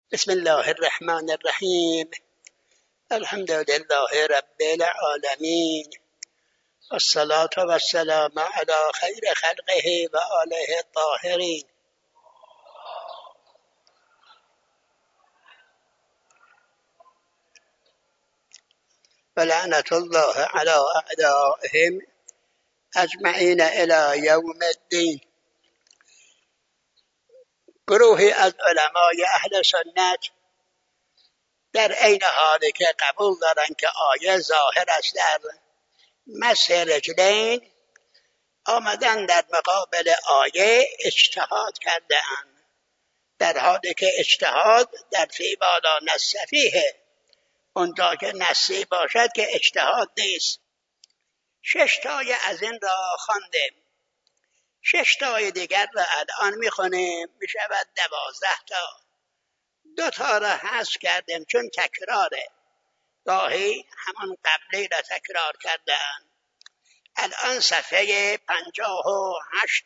بسم الله الرحمن الرحیم. الحمد لله رب العالمین، والصلاة والسلام على خیر خلقه و آله الطاهرین. ولعنة الله على اعدائهم اجمعین الی یوم الدین. گروهی از علمای اهل سنت در عین حالی که قبول دارند که آیه ظاهر است در مسح رجلین، آمدن در مقابل آیه اجتهاد کرده اند، در حالی که اجتهاد در فی بالا نص فیه، اونجا که نصی باشد که اجتهاد نیست. 6 تای از این را خواندیم، 6 تای دیگر را الان میخونیم، میشود 12 تا. 2 تا را حذف کردیم چون تکراره، گاهی همان قبلی را تکرار کردن. الان صفحه 58.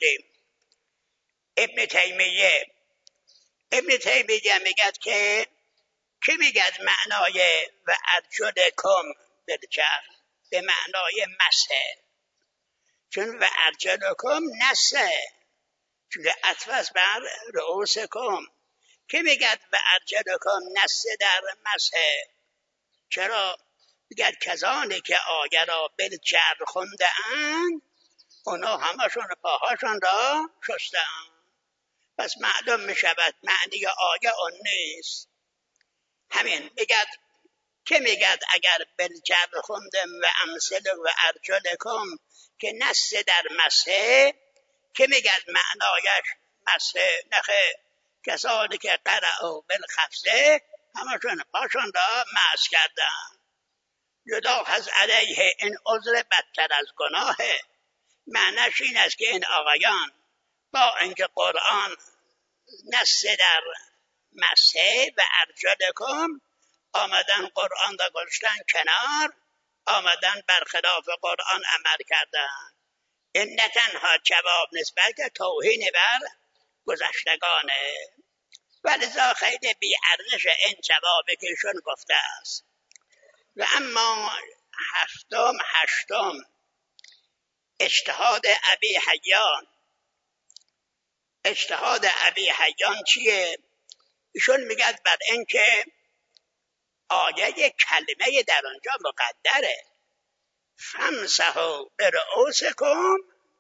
ابن تیمیه میگد که میگد معنای و ارجلکم بالجر به معنای مسه، چون و ارجلکم نسه، چون عطف است بر رؤوسکم. که میگد و ارجلکم نسه در مسه؟ چرا؟ میگد کسانی که آیه را بالجر خونده اند، اونا همشون پاهاشون را شسته اند. پس معلوم میشود معنی آیه اون نیست. همین میگد که میگد اگر بالجر خوندم و امثل و ارجلکم که نص در مسه، که میگد معنایش مسه نخه، کسانی که قرأوا بالخفضه همشون پاشون را مسح کردن. یلاحظ علیه این عذر بدتر از گناهه. معنیش این است که این آقایان با اینکه قرآن نص در مسح و ارجلکم، آمدن قرآن را گذاشتن کنار، آمدن برخلاف قرآن عمل کردن. این نه تنها جواب نیست بلکه توهین بر گذشتگانه، ولذا خیلی بی ارزش این جوابی که ایشون گفته است. و اما هشتم اجتهاد ابی حیان. اجتهاد ابی حیان چیه؟ ایشون میگد بر اینکه آیه کلمه در آنجا مقدره، فامسحوا برؤوسکم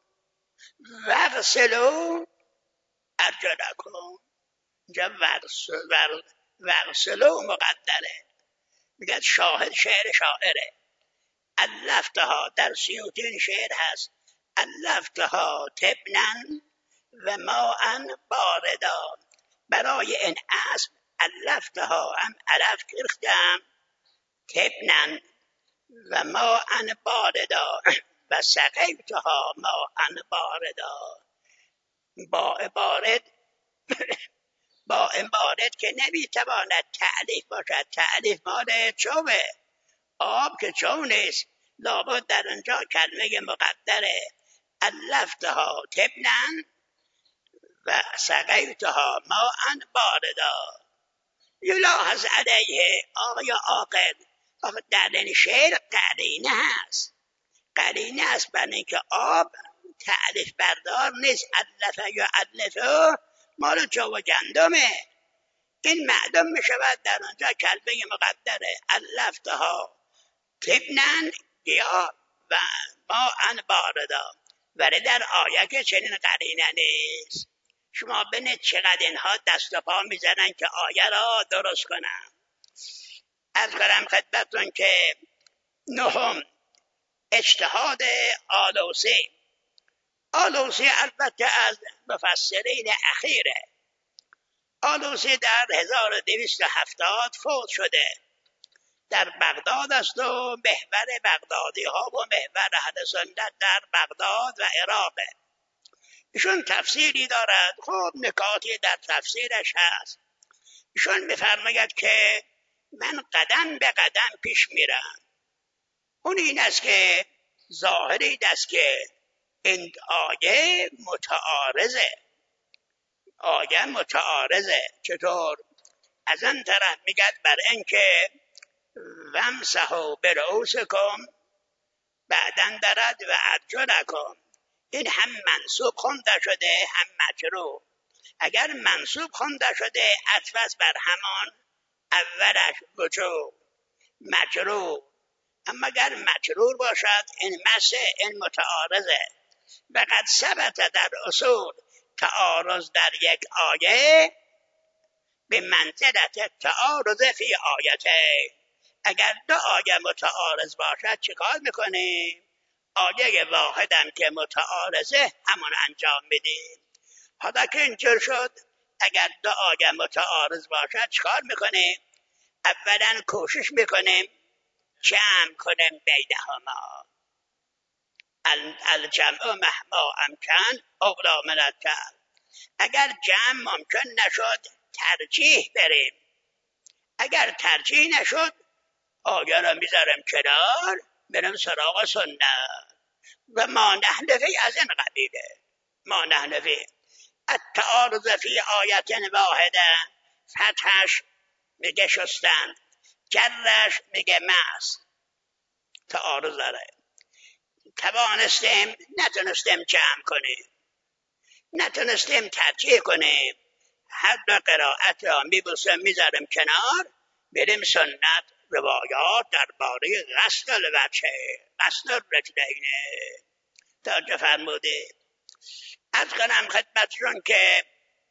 واغسلوا ارجلکم. اینجا واغسلوا مقدره. میگه شاهد شعر شاعره. الفتها در سیوطین شعر هست، الفتها تبنن و ماء باردا. برای این اسب الفتها هم علف کرختم، تبنن و ماء باردا و سقیتها ماء باردا. با عبارت که نمیتواند تعلیف باشد. تعلیف مال چوبه، آب که چو نیست، لابد در اونجا کلمه مقدره. الفتها تبنن و سقیتها ماء باردا. یلاحظ علیه آقای عاقل، در این شعر قرینه هست، قرینه است بر اینکه آب تعلیف بردار نیست. علفه یا علفه مال جو و گندمه. این معلوم می شود در آنجا کلمه مقدره. علفتها تبنن یا و ماء باردا، ولی در آیه که چنین قرینه نیست. شما ببینید چقدر اینها دست و پا میزنن که آیه را درست کنن. از کنم خدمتتون که 9 اجتهاد آلوسی. آلوسی البته از مفسرین اخیره. آلوسی در 1270 فوت شده، در بغداد است و محور بغدادی ها و محور اهل سنت در بغداد و عراقه. ایشون تفسیری دارد، خب نکاتی در تفسیرش هست. ایشون میفرماید که من قدم به قدم پیش میرم. اون این است که ظاهری است که این آیه متعارضه. چطور؟ از آن طرف میگد بر اینکه وامسحوا برؤوسکم بعدن دارد و ارجلکم. این هم منصوب خونده شده هم مجرور. اگر منصوب خونده شده عطف بر همان اولش وجوب مجرور، اما اگر مجرور باشد این این متعارضه. و قد ثبت در اصول تعارض در یک آیه به منزلت تعارض فی آیته. اگر دو آیه متعارض باشد چیکار میکنیم؟ آیه واحدم که متعارضه همون انجام میدیم. حالا که اینجور شد اگر دو آیه متعارض باشد چیکار میکنیم؟ اولا کوشش میکنیم جمع کنیم بینهما. الجمع مهما امکن اولا من الجمع. اگر جمع ممکن نشد ترجیح بریم. اگر ترجیح نشد آیه را میذارم کنار بریم سراغ سنت. و ما نحنفی از این قبیله. ما نحنفی التعارض فی آیت واحده، فتحش میگه شستن، جرش میگه مس. تعارض داره. توانستیم نتونستیم جمع کنیم، نتونستیم ترجیح کنیم، هر دو قرائت را میذاریم کنار بریم سنت. روایات درباره غسل الوجه غسل الرجلین توجه فرمودید. از کنم خدمتشون که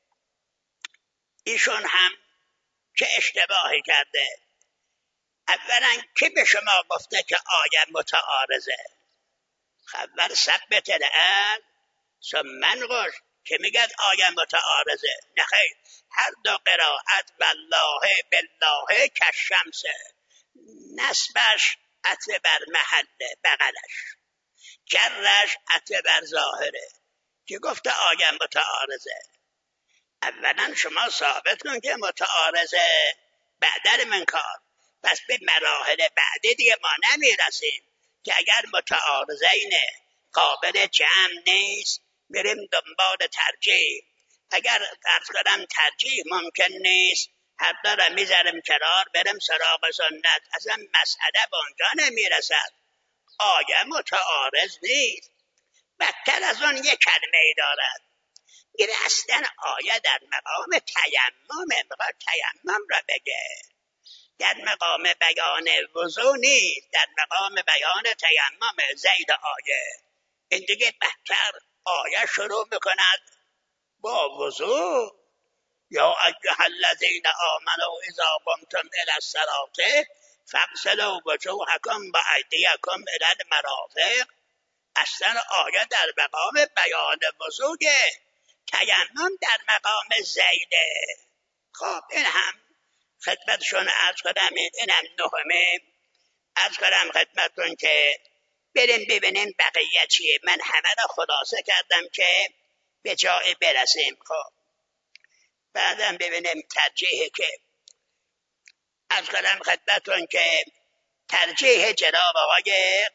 ایشون هم چه اشتباهی کرده. اولا که به شما گفته که آیه متعارضه؟ خبر ثبت الان ثم قش که میگد آیه متعارضه. نخیر، هر دو قرائت والله بالله کالشمسه، نسبش عطف بر محل بغلش، جرش عطف بر ظاهره که گفته آیه متعارضه. اولا شما ثابت کن که متعارضه، بعدر من کار. پس به مراحل بعدی دیگه ما نمیرسیم که اگر متعارضه اینه قابل جمع نیست بریم دنبال ترجیح. اگر فرض کنم ترجیح ممکن نیست هر داره میذارم کنار بریم سراغ سنت. اصلا مسئله به اونجا نمیرسد. آیه متعارض نیست. بدتر از اون یک کلمه ای دارد. این اصلا آیه در مقام تیمم میخواد تیمم را بگه، در مقام بیان وضو نیست، در مقام بیان تیمم. زید آیه این دیگه بدتر. آیه شروع میکند با وضو یا ایها الذین آمنوا اذا قمتم الی الصلاة فاغسلوا وجوهکم و ایدیکم الی المرافق. اصلا آیه در مقام بیان وضوئه، تیمم در مقام زیده. خب این هم خدمتشون عرض کنم. این هم نهمه. عرض کنم خدمتتون که بریم ببینیم بقیه چیه. من همه را خلاصه کردم که به جای برسیم. خب بعدم ببینیم ترجیح که عرض کنم خدمتتون که ترجیح جناب آقای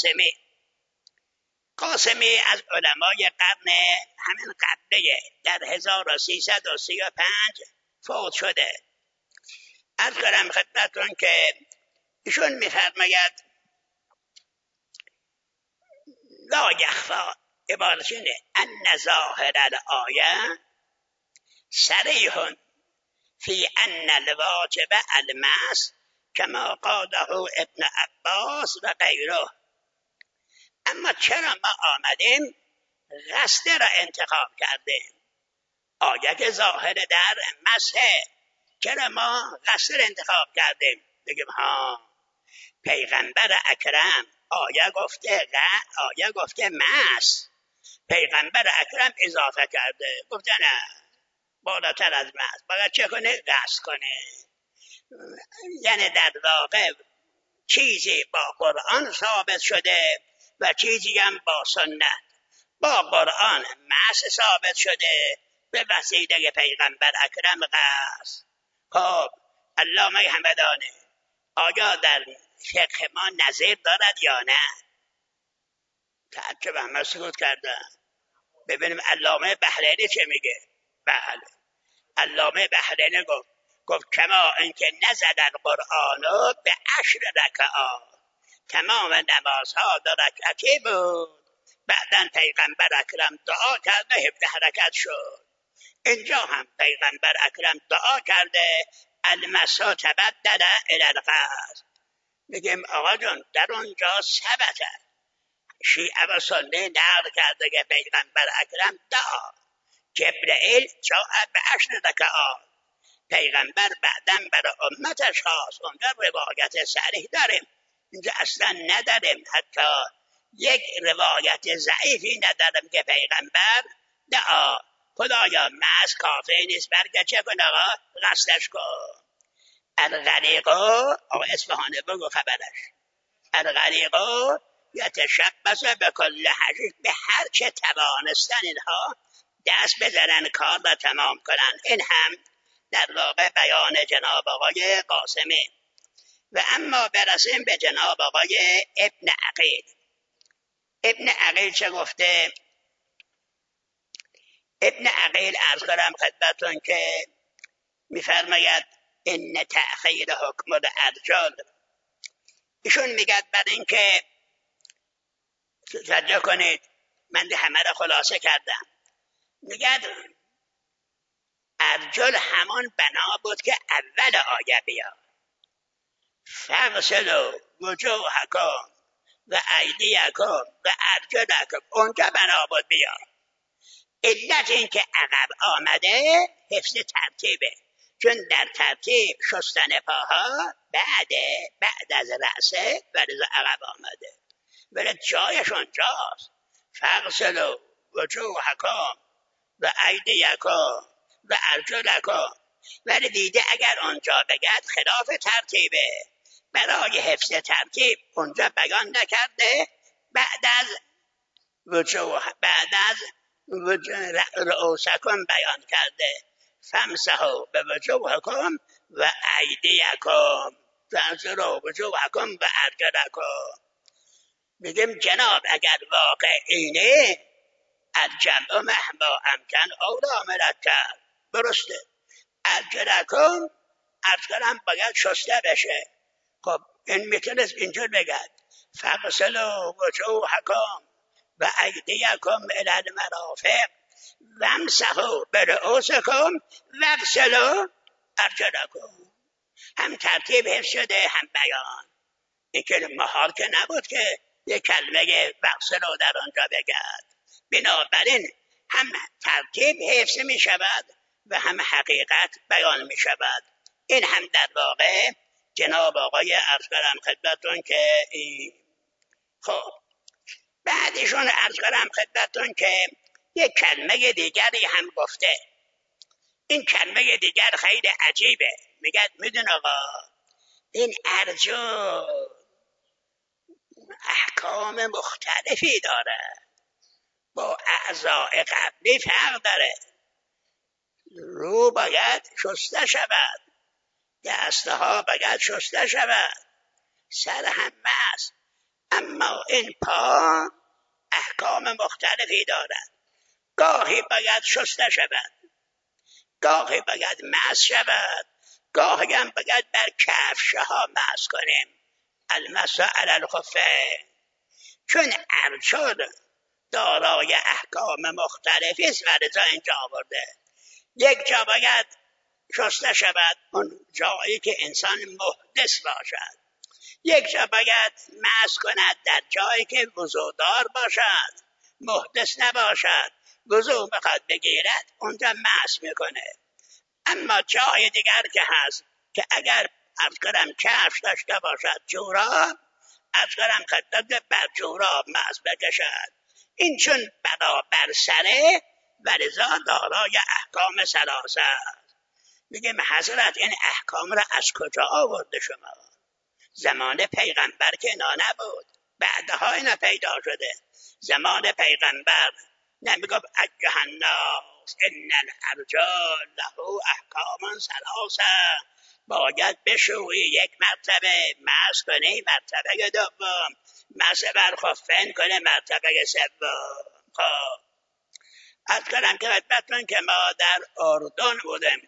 قاسمی از علمای قرن همین قبله در 1335 فوت شده. عرض کنم خدمتتون که ایشون میفرماید لا یخفا، عبارت اینه، ان ظاهر الآیه صریح فی ان الواجب المس کما قاله ابن عباس و غیره. اما چرا ما آمدیم غسل را انتخاب کردیم؟ آیه که ظاهر در مسح، چرا ما غسل انتخاب کردیم؟ بگیم ها پیغمبر اکرم آیه گفته مس، پیغمبر اکرم اضافه کرده گفته نه بالاتر از مس باید چه کنه؟ غسل کنه. یعنی در واقع چیزی با قرآن ثابت شده و چیزی هم با سنت. با قرآن مس ثابت شده به وسیله پیغمبر اکرم غسل. خب علامه همدانی آیا در فقه ما نظیر دارد یا نه؟ تعجب همه سکوت کردن. ببینیم علامه بحرینی چه میگه. بله علامه بحرینی گفت کما اینکه نزدن قرآنو به 10 رکعات، تمام نمازها 2 رکعتی بود. بعدن پیغمبر اکرم دعا کرده 17 رکعت شد. اینجا هم پیغمبر اکرم دعا کرده المسا تبدل الی القصد. میگیم آقا جان در اونجا ثبته، شیعه و سنی نقل کرده که پیغمبر اکرم دعا جبرئیل جاء به 10 رکعات. پیغمبر بعدم برای امتش خواست. اونجا روایت صریح داریم، اینجا اصلا نداریم، حتی یک روایت ضعیفی نداریم که پیغمبر دعا خدایا مس کافی نیست برگه چه کن آقا قصدش کن. الغریقو آقا اصفهانه بگو خبرش، الغریقو یتشبث به کل حشیش، به هر چه توانستن اینها دست بزنن کار را تمام کنن. این هم در واقع بیان جناب آقای قاسمی. و اما برسیم به جناب آقای ابن عقیل. ابن عقیل چه گفته؟ ابن عقیل عرض کنم خدمتون که میفرماید ان تأخیر حکم الارجال، ایشون میگد بعد اینکه توجه کنید من همه را خلاصه کردم، میگد ارجل همان بنا بود که اول آیه بیاد فغسلوا وجوهکم و ایدیکم و ارجلکم، اونجا بنا بود بیاد. علت این که عقب آمده حفظ ترتیبه، چون در ترتیب شستن پاها بعد از رأسه ولذا عقب آمده، ولی جایشون جاست. فغسلوا وجوهکم و ایدیکم و ارجلکم، ولی دیده اگر اونجا بگد خلاف ترتیبه، برای حفظ ترتیب اونجا بیان نکرده، بعد از رؤوسکم بیان کرده. فامسحوا به وجوهکم و ایدیکم فامسحوا وجوهکم و ارجلکم. میگم جناب اگر واقع اینه الجمع مهما امکن اولا مرتب درسته. ارجلکم ارجلم باید شسته بشه. خب این میتونست اینجور بگد فغسلوا وجوهکم و ایدیکم الی المرافق وامسحوا برؤوسکم واغسلوا ارجلکم. هم ترتیب حفظ شده هم بیان. این که محال که نبود که یک کلمه واغسلوا در آنجا بگد، بنابراین هم ترتیب حفظ می شود و هم حقیقت بیان می شود. این هم در واقع جناب آقای عرض کنم خدمتون که خب بعدشون عرض کنم خدمتون که یک کلمه دیگری هم گفته. این کلمه دیگر خیلی عجیبه. میدون آقا این ارجل احکام مختلفی داره، با اعضاء قبلی فرق داره. رو باید شسته شود، دستها باید شسته شود، سر هم مست، اما این پا احکام مختلفی دارد. گاهی باید شسته شود، گاهی باید مست شود، گاهی هم باید بر کفشها مست کنیم. المسح علی الخفین. چون ارجل دارای احکام مختلفی است و لذا اینجا آورده. یک جا باید شسته شود، اون جایی که انسان محدث باشد. یک جا باید مس کند در جایی که وضوءدار باشد، محدث نباشد. وضوء بخواد بگیرد اونجا مس میکنه. اما جای دیگر که هست که اگر عرض کنم کفش داشته باشد جوراب، عرض کنم خدمت بر جوراب مس بکشد. این چون بر سره و لذا دارای احکام ثلاثه است. میگیم حضرت این احکام را از کجا آورده شما؟ زمان پیغمبر که اینا نبود، بعدها اینا پیدا شده. زمان پیغمبر نمیگفت ایها الناس ان الارجل له احکام ثلاثه، باید بشویی یک مرتبه، مس کنی مرتبه دوم، مس بر خفین کنی مرتبه سوم. خب از کنم که خدمتتون که ما در اردن بودیم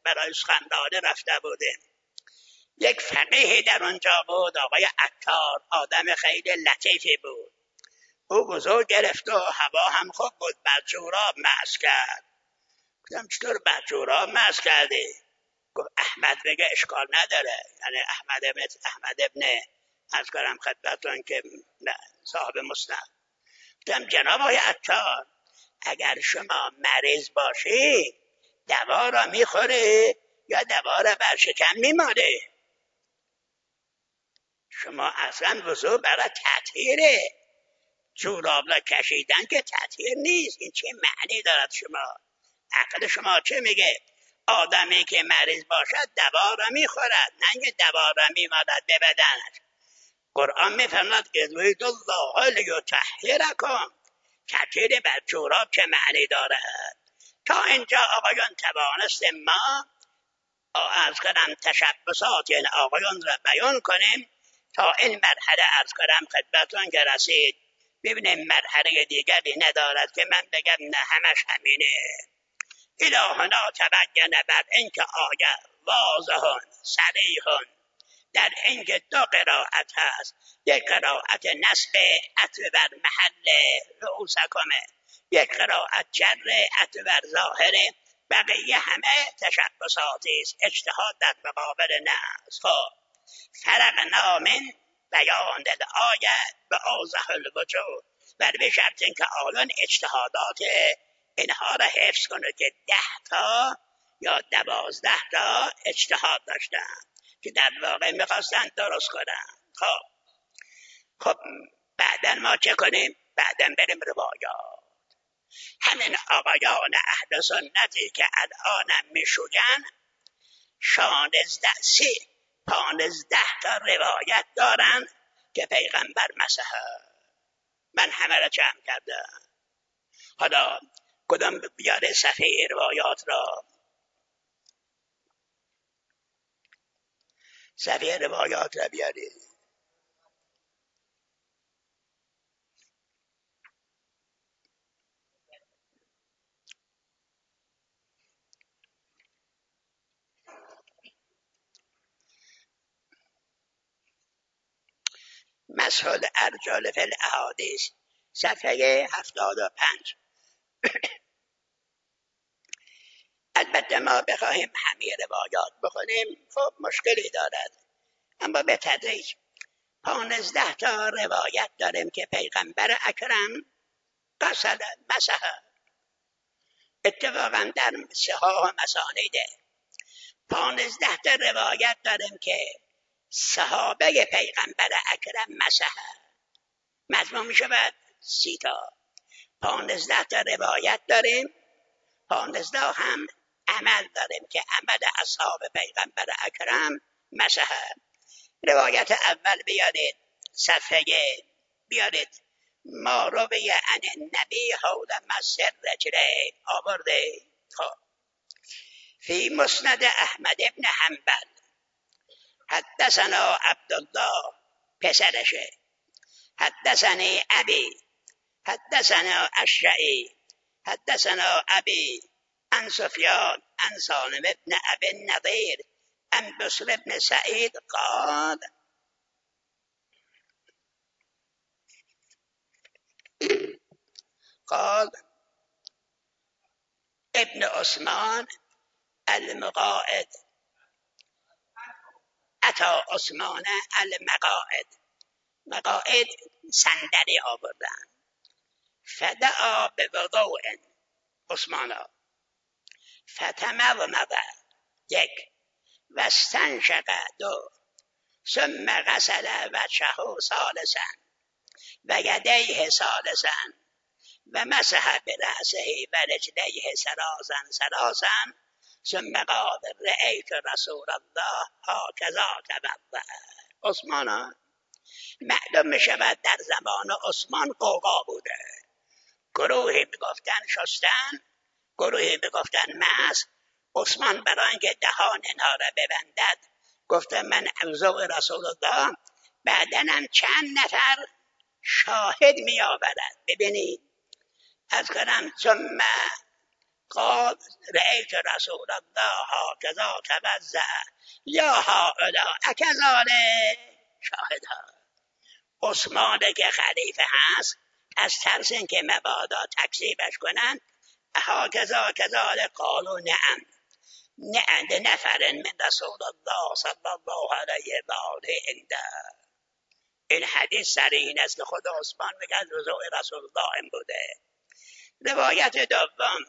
برای سخنرانی رفته بودیم. یک فقیه در اونجا بود، آقای عطار، آدم خیلی لطیفی بود. او بزرگ گرفت و هوا هم خوب بود، بدجوراب مست کرد. گفتم چطور بدجوراب مست کردی؟ گفت احمد بگه اشکال نداره، یعنی احمد ابن از کنم خدمتتون که صاحب مسند. گفتم جناب آقای عطار، اگر شما مریض باشی دوا را میخوری یا دوا را بر شکم میمالی؟ شما اصلا وضوع برای تطهیره، جوراب را کشیدن که تطهیر نیست. این چه معنی دارد؟ شما عقل شما چه میگه؟ آدمی که مریض باشد دوا را میخورد، نه اینکه دوا را میمالد به بدنش. قرآن میفرماید یرید الله لیطهرکم، تطهیر بر جوراب چه معنی دارد؟ تا اینجا آقایان توانست ما از کنم تشبسات یعنی آقایان را بیان کنیم تا این مرحله از کنم خدمتون که رسید. ببینیم مرحله دیگری ندارد که من بگم نه همش همینه. الهنا تبین بر اینکه آیه واضحون صریحون در اینکه دو قرائت هست، یک قرائت نصب عطف بر محل رؤوسکمه، یک قرائت جر عطف بر ظاهره، بقیه همه تشبساتی است، اجتهاد در مقابل نصب. فرقنا من بیان الآیه به اوضح الوجوه، ولی به شرط اینکه آیان اجتهادات اینها را حفظ کنه که 10 تا یا 12 تا اجتهاد داشتن که در واقع میخواستن درست کنن. خب بعدا ما چه کنیم؟ بعدا بریم روایات. همین آقایان اهل سنتی که الانم میشوین 15 تا روایت دارن که پیغمبر مسح. من همه را جمع کردم. حالا کدام بیاره صفحه روایات را؟ صفحه روایات را بیاره. مسح الارجل فی الاحادیث صفحه 75. البته ما بخواهیم همه روایات بخونیم خب مشکلی دارد، اما به تدریج 15 تا روایت داریم که پیغمبر اکرم غسل مسح. اتفاقا در صحاح و مسانید 15 تا روایت داریم که صحابه پیغمبر اکرم مسح. مجموع می شود 30 تا. 15 تا روایت داریم، 15 هم عمل داریم که عمل اصحاب پیغمبر اکرم مسح. روایت اول بیارید صفحه، بیارید ما روی عن النبی حول مس الرجلین آورده. خب فی مسند احمد ابن حنبل حدثنا عبدالله پسرشه، حدثني ابی، حدثنا اشعی، حدثنا ابی عن سفیان عن سالم ابن ابي النضير عن بسر ابن سعید قال ابن عثمان المقاعد اتا عثمان المقاعد، مقاعد صندلی آوردن. فدعا به وضوء عثمانا فتمضمض 1 و استنشق 2 ثم غسل وجهه ثالثا و یدیه ثالثا و مسح برأسه و رجلیه ثلاثا ثم قال رأیت رسول الله هکذا توضأ. عثمان معلوم می شود در زمان عثمان قوقا بوده، گروهی میگفتن شستن، گروهی میگفتن مسح. عثمان برای اینکه دهان اینها را ببندد گفته من وضوء رسول الله. بعدنم چند نفر شاهد می آورد. ببینید از کنم ثم قال رأيت رسول الله هكذا توضأ یا هؤلاء اکذالک. شاهدها عثمان که خلیفه هست از ترس اینکه مبادا تکذیبش کنن هکذا کذالک قالوا نعم نفر من رسول الله صلی الله علیه و آله عنده. این حدیث صریح این است که خود عثمان میگه رضوع رسول الله این بوده. روایت دوم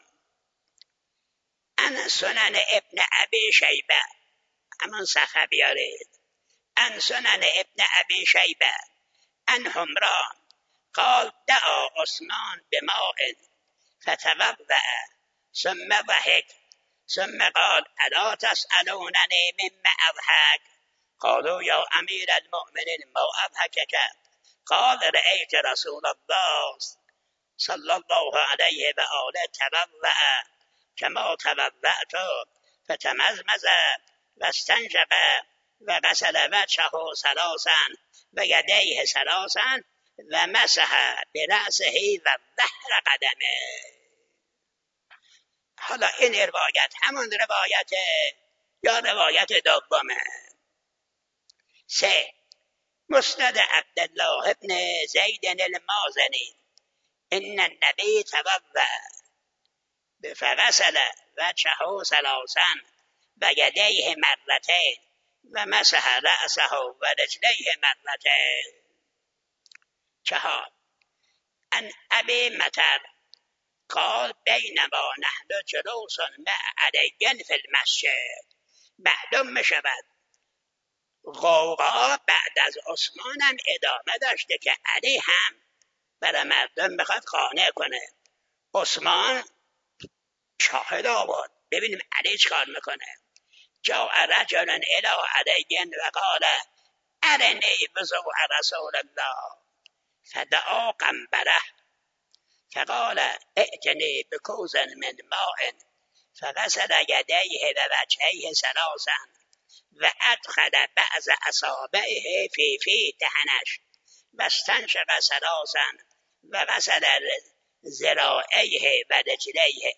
ان سنن ابن ابی شیبه، همون صفحه بیارید، ان سنن ابن ابی شیبه ان حمران قال دعا عثمان بماء فتوضأ ثم ضحك ثم قال الا تسألونني مما اضحك قالوا یا امیر المؤمنین ما اضحکك قال رأیت رسول الله صلی الله علیه و آله توضأ كما توضأت فتمزمز واستنشق وغسل وجهه ثلاثا ويديه ثلاثا ومسح برأسه وظهر قدمه. حالا این روایت همون روایت یا روایت دومه. 3 مسند عبدالله ابن زید المازنی ان النبی توضأ فغسل وجهه ثلاثا ويديه مرتين ومسح رأسه ورجليه مرتين. 4 ان ابي مطر قال بینما نحن جلوس مع علی فی المسجد. معلوم میشود غوغا بعد از عثمان هم ادامه داشته که علی هم برای مردم میخواد قانع کنه. عثمان شاهد آورد. ببینیم علی چکار میکنه. جاء رجل الی علی و قال ارنی وضوء رسول الله فدعا قنبره فقال ائتني بكوز من ماء فغسل يديه ووجهيه ثلاثا وادخل بعض اصابعه في دهنش واستنشق ثلاثا وغسل ذراعيه ورجليه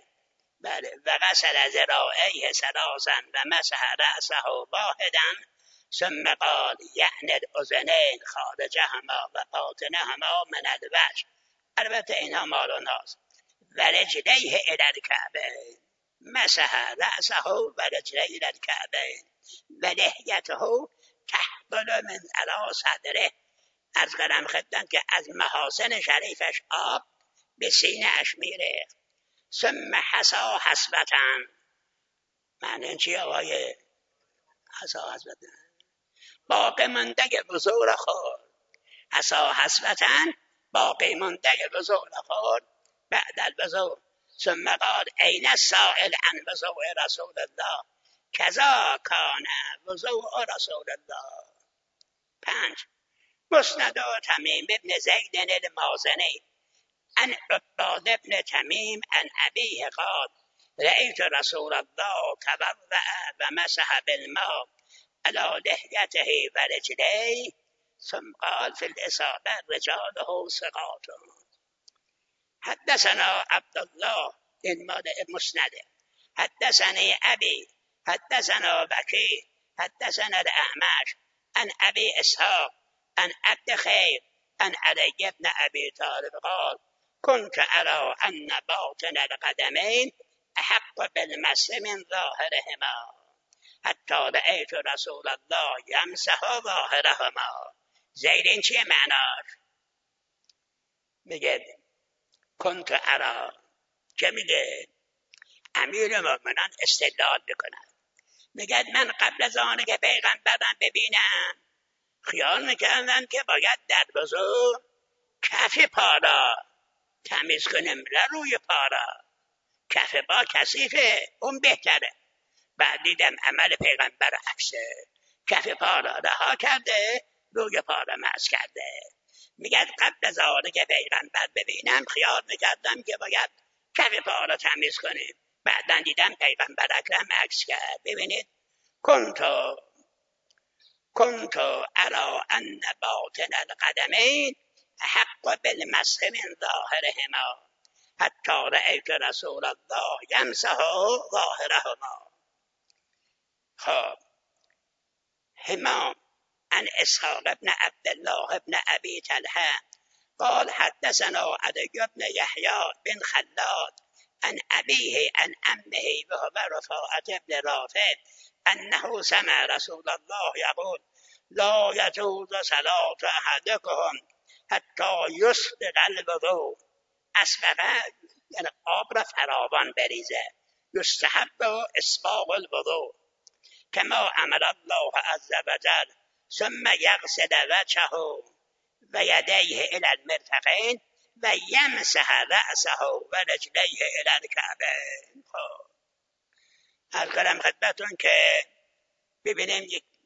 وغسل ذراعيه ثلاثا ومسح رأسه واحدا ثم قال یعنی الاذنین خارجهما و باطنهما من الوجه. البته اینها مال و ناز. و رجلیه الی الکعبین مسح رأسه و رجلیه الی الکعبین و لحیته تحبل من علی صدره. از قدم خدمت که از محاسن شریفش آب به سینه اش میره. ثم حسا حسبتن. معنی این چیه آقای حسا حسبتن؟ باقی مونده وضوء خورد. حسا حسبتن باقی مونده وضوء خورد. بعد الوضوء ثم قال این السائل عن وضوء رسول الله کذا کان وضوء رسول الله. 5 مسند تمیم ابن زید المازنی عن عباد ابن تمیم عن ابیه قال رأیت رسول الله توضأ و مسح بالماء على لحيته ورجليه ثم قال في الإصابة رجاله ثقات. حدثنا عبد الله بن مسند حدثني أبي حدثنا بكي حدثنا الأعمش عن أبي إسحاق عن عبد خير عن علي بن أبي طالب قال كنت أرى أن باطن القدمين أحق بالمس من ظاهرهما حتی رأیت رسول الله یمسح ظاهرهما. زیرین چیه معناش؟ میگه کنت ارا، که میگه امیر مومنان استدلال میکند، میگه من قبل از آنه که پیغمبرم ببینم خیال میکردم که باید در وضو کف پا را تمیز کنیم، نه روی پا را. کف پا کثیفه، اون بهتره. بعد دیدم عمل پیغمبر عکسه، کف پا را رها کرده، روی پا را مسح کرده. میگه قبل از آنه که پیغمبر ببینم خیال میکردم که باید کف پا را تمیز کنیم. بعدا دیدم پیغمبر اکرم عکس کرد. ببینید کنت ارا ان باطن القدمین حق بالمسح من ظاهرهما حتی رأیت رسول الله یمسح ظاهرهما. خب همام عن اسحاق بن عبد الله بن ابي طلحه قال حدثنا عدي بن يحيى بن خلاد عن أبيه عن عمه وهو رفاعة بن رافع أنه سمع رسول الله يقول لا يجوز صلاة أحدكم حتى يسبغ الوضوء. اسبغ یعنی آب را فراوان بریزه. یستحب اسباغ الوضوء كما امر الله عز وجل ثم يغسل وجهه و یدیه الى المرفقین و یمسح رأسه و رجلیه الى الکعبین. خب عرض کنم خدمتتون که ببینیم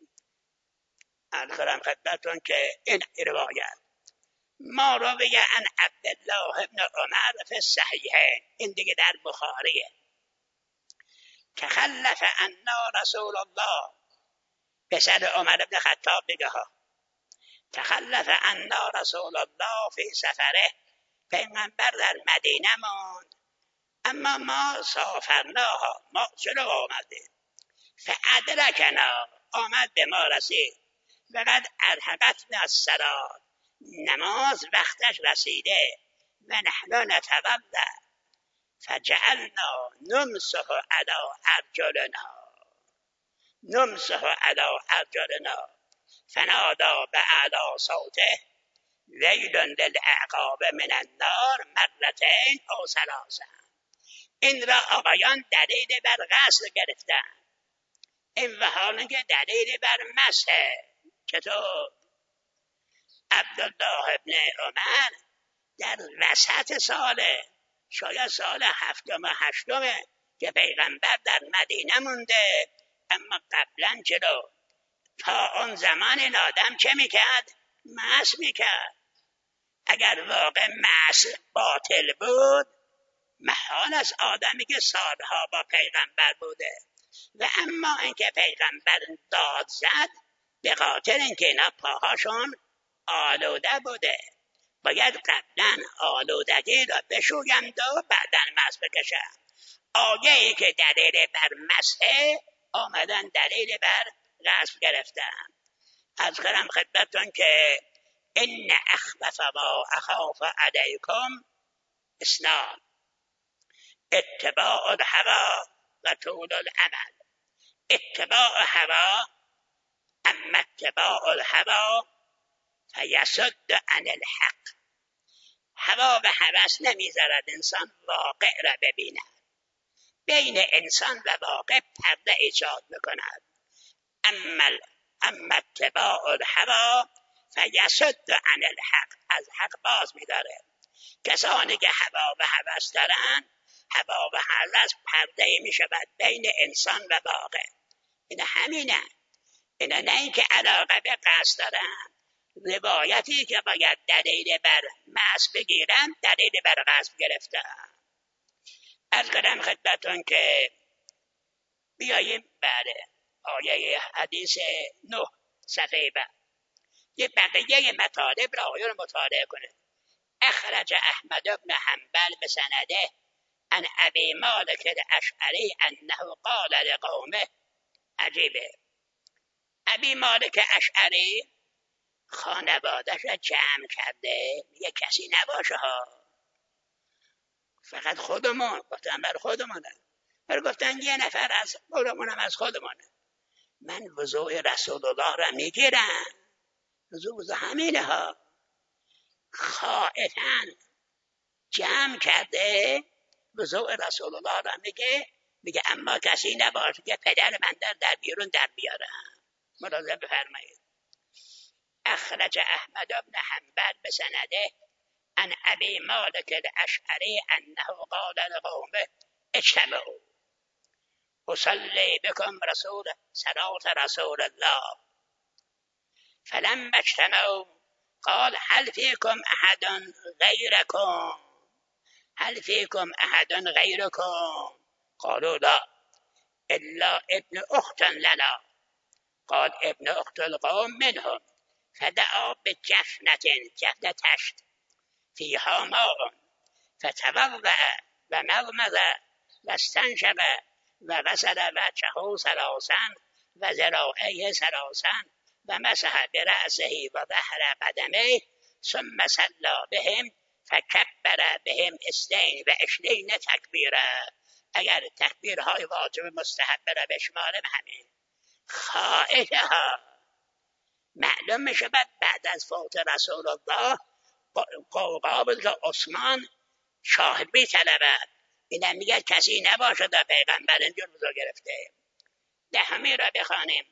این روایت ما روی عن عبدالله بن عمر فی الصحیحین، این دیگه در بخاریه. تخلف عنا رسول الله، پسر عمر بن خطاب میگه ها، تخلف عنا رسول الله فی سفره، پیغمبر در مدینه موند اما ما سافرناها، ما جلو آمدیم. فادرکنا، آمد به ما رسید. وقد ارهقتنا الصلاة، نماز وقتش رسیده. و نحن نتوضا فجعلنا نمسح علی ارجلنا فنادى بأعلی صوته ویل للعقاب من النار مرتين او ثلاثا. این را آقایان دلیل بر غسل گرفتن، این و حالا که دلیل بر مسح. چطور؟ عبدالله ابن عمر در وسط ساله، شاید سال 7 و 8 که پیغمبر در مدینه مونده، اما قبلا چرا تا اون زمان این آدم چه میکرد؟ مسح میکرد. اگر واقع مسح باطل بود، محال از آدمی که سالها با پیغمبر بوده و اما اینکه پیغمبر داد زد به خاطر اینکه اینا پاهاشون آلوده بوده، باید قبلا آلودگی را بشویند و بعدا مسح بکشند. آیه‌ای که دلیل بر مسح آمدن دلیل بر غسل گرفتن. از کنم خدمتتون که ان اخوف ما اخاف علیکم اثنان، اتباع الهوی و طول الامل. اتباع هوا، اما اتباع الهوی فیصد عن الحق. هوا و هوس نمیذارد انسان واقع را ببیند، بین انسان و واقع پرده ایجاد میکند. اما اتباع الهوی فیصد عن الحق، از حق باز میداره. کسانی که هوا و هوس دارن، هوا و هوس پرده میشود بین انسان و واقع. این همینه، اینا نه اینکه علاقه به قصد دارن. روایتی که باید دلیل بر مسح بگیرن دلیل بر غسل گرفتن. از کنم خدمتون که بیاییم بله آیه حدیث 9 صفحه بعد یه بقیه مطالب را آیه رو مطالعه کنه. اخرج احمد بن حنبل بسنده عن ابی مالک الاشعری انه قال لقومه. عجیبه، ابی مالک اشعری خانوادش را جمع کرده، میگه کسی نباشه ها، فقط خودمون. گفتن بر خودمونه، بر گفتن یه نفر از خودمونم، از خودمونه. من وضوء رسول الله را میگیرم، وضوء همینه ها. خائفاً جمع کرده وضوء رسول الله را میگه اما کسی نباشه که پدر من در بیرون در بیارم. ملاحظه بفرمایید. اخرج احمد بن حنبل بسنده عن ابي مالك الاشعري انه قال لقومه اجتمعوا اصلي بكم صلاة رسول الله. فلما اجتمعوا قال هل فيكم احد غيركم؟ قالوا لا الا ابن اخت لنا. قال ابن اخت القوم منهم. فدعا بجفنة، جفنة تشت فيها ماء فتوضأ و مضمض و استنشق و غسل وجهه ثلاثا و ذراعيه ثلاثا و مسح برأسه و ظهر قدمه ثم صلی بهم فکبر بهم اثنین و عشرین تکبیره. اگر تکبیرهای واجب مستحب را بشمارم همین. خائفه ها معلوم میشه بعد از فوت رسول الله قابل عثمان شاهد میطلبد. اینم میگه کسی نباشه تا پیغمبر اینجور روزا گرفته. دهمی را بخوانیم.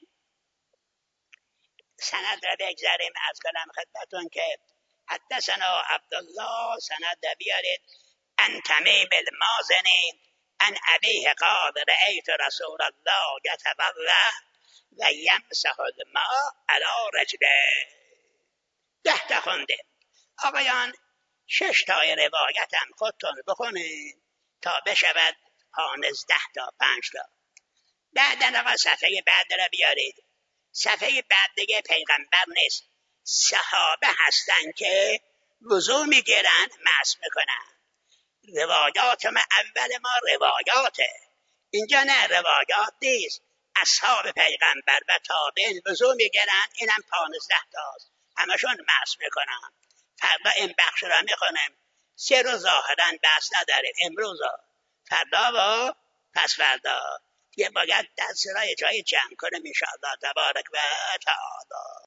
سند را بگذاریم. از کنم خدمتون که حدثنا عبدالله سند بیارید ان تمیم المازنی ان ابیه قال رأیت رسول الله یتوضأ و یمسح الماء علی رجله. 10 تا خونده. آقایان 6 تا روایتم خودتون بخونید تا بشود 15 تا 5 تا. بعدن آقا صفحه بعد را بیارید. صفحه بعد دیگه پیغمبر نیست، صحابه هستن که وضو میگیرن مس میکنن. روایات ما اول ما روایاته، اینجا نه روایات نیست. اصحاب پیغمبر و تابعین وضو میگیرن، اینم 15 تاست، همشون مس میکنن. فردا این بخش را میخونم. 3 روز ظاهرا بحث نداریم، امروز فردا و پس فردا یه باید دست را جای جمع کنم انشاءالله تبارک و تعالی.